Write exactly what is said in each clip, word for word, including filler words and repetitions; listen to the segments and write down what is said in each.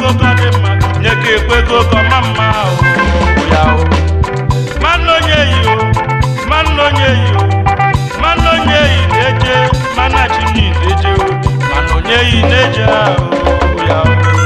kwego kadema nyeke kwego kama mama ya o manonye yo manonye yo manonye ileje manachini ileje manonye ileje ya o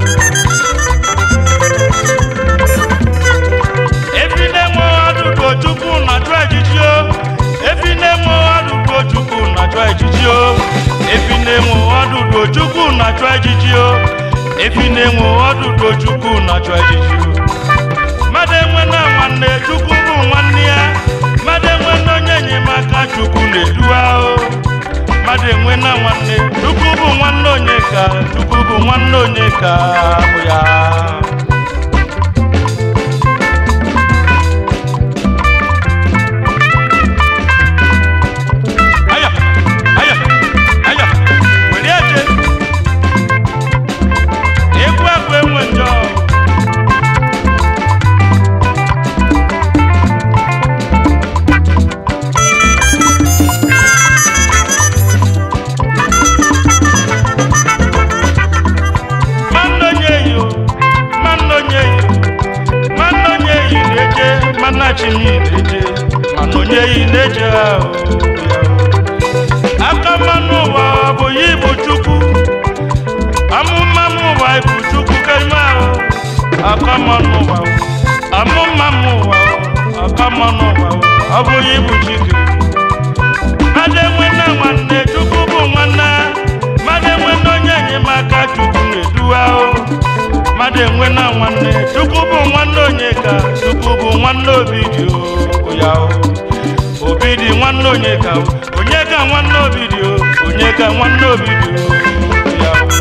efine mo adudo chukwu na tragedy efine mo adudo chukwu na tragedy efine mo adudo chukwu na tragedy efine mo adudo chukwu na tragedy mademwe na nwanne chukwu bụ nwanne ya mademwe na onye enyemaka chukwu na-eduwa o mademwe na nwanne chukwu bụ nwanne onye ka chukwu bụ nwanne onye ka bụ ya manonye ineje akamanu wa boyi buchuku amumamu wa buchuku kalma akamanu wa amumamu wa akamanu wa aboyi buchuku mademwe na nwanne chukwu bụ nwanna mademwe nonye nyemaka chukwu neduwa o mademwe na nwanne chukwu bụ nwanne onye ka chukwu bụ nwanne obidi o ya o obidi nwanne onye ka onye ka nwanne obidi o onye ka nwanne obidi o ya o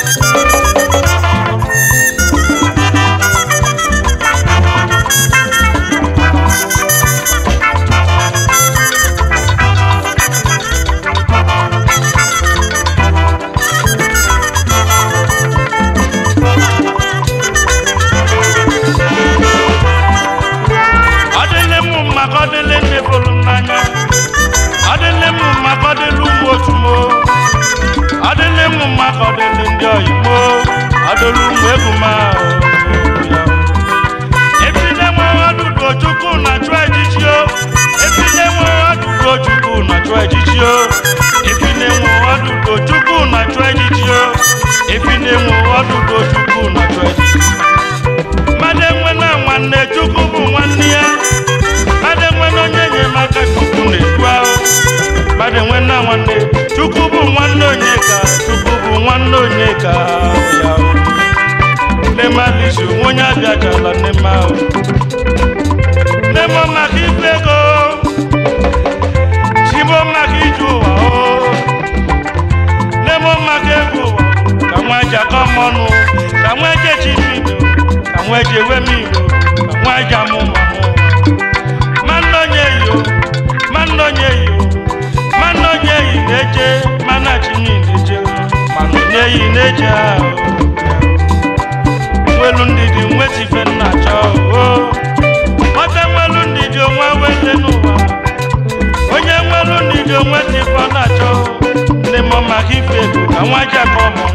Adelemu makodele ndio imo adolu mweguma efilemo adudo chukwu na tragedy efilemo adudo chukwu na tragedy efilemo adudo chukwu na tragedy efilemo adudo chukwu na tragedy mademwe na nwanne chukwu bụ nwanne ya mademwe no nyenye maka chukwu na-eduwa mademwe na nwanne chukwu bụ nwanne onye ka chukwu bụ nwanne onye ka ya nema lisu onye abịajala nema nema maka ifego chibo maka iju ụwa o nema maka ego ụwa ka nwa eji aka mọnụ ka nwa eji echi mido ka nwa eji ewe mido ka nwa eji amụ mamụ manne onye yo manne onye yo manne onye yi na-eje mana chini na-eje manne onye yi na-eje nwelu ndidi nweti ife nna chọọ nwata nwelu ndidi onwe wele n'ụwa onye nwelu ndidi onweti ife ọ na-achọ nne m maka ife ego ka nwa ji aka ọmụ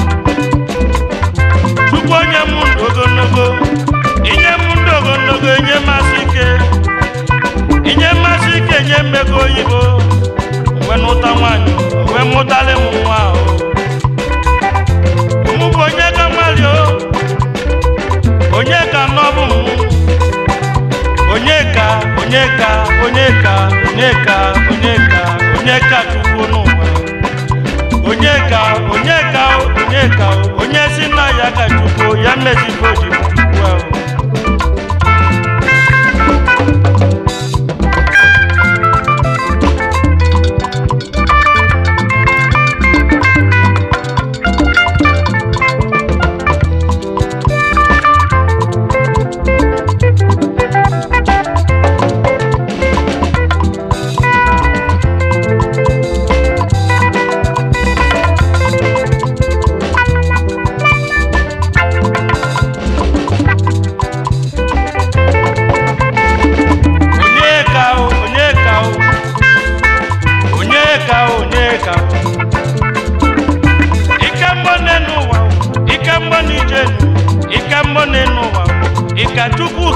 chukwu onye m ndụ ogologo inye m ndụ ogologo enye masị ike inye masị ike enye mmego oyibo mgbe n'ụta nwanyị wee mụtala m nwa ahụ mụ bụ onye ka nwali o onye ka nọbụ m onye ka onye ka onye ka onye ka onye ka onye ka chukwu n'ụwa onye ka onye ka onye ka onye si na ya ka chukwu ya mezigo ji chukwu ahụ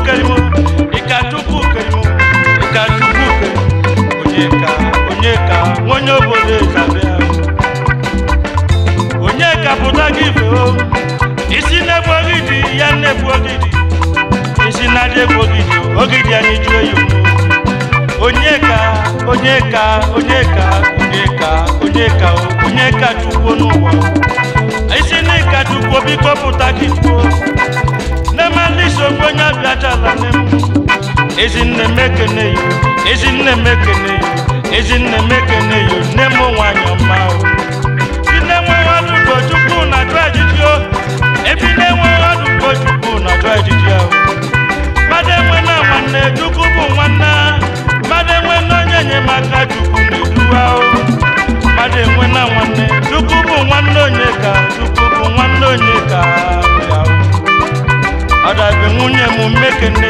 kerimo ika chukwu kerimo ika chukwu kerimo onyeka onyeka onye obodo ezabịa onyeka pụta gị ife o isi na-egbu ogidi ya na-egbu ogidi isi na-adị egbu ogidi ogidi anyị jụọ ya onyeka onyeka onyeka onyeka onyeka onyeka chukwu n'ụwa isi n'ịka chukwu biko pụta gị kwuo na-emalisi onye abịachala nne m ezinne m ekene yo ezinne m ekene yo ezinne m ekene yo nne m nwanyị ọma o nne m nwadụgo chukwu na jụ ejiji o ebi na-enwe nwadụgo chukwu na jụ ejiji ahụ mmadụ enwe na nwanne chukwu bụ nwanne mmadụ enwe na onye enyemaka chukwu na-eduwa o mmadụ enwe na nwanne chukwu bụ nwanne onye ka chukwu bụ nwanne onye ka ya o ọdabe nwunye m mmekene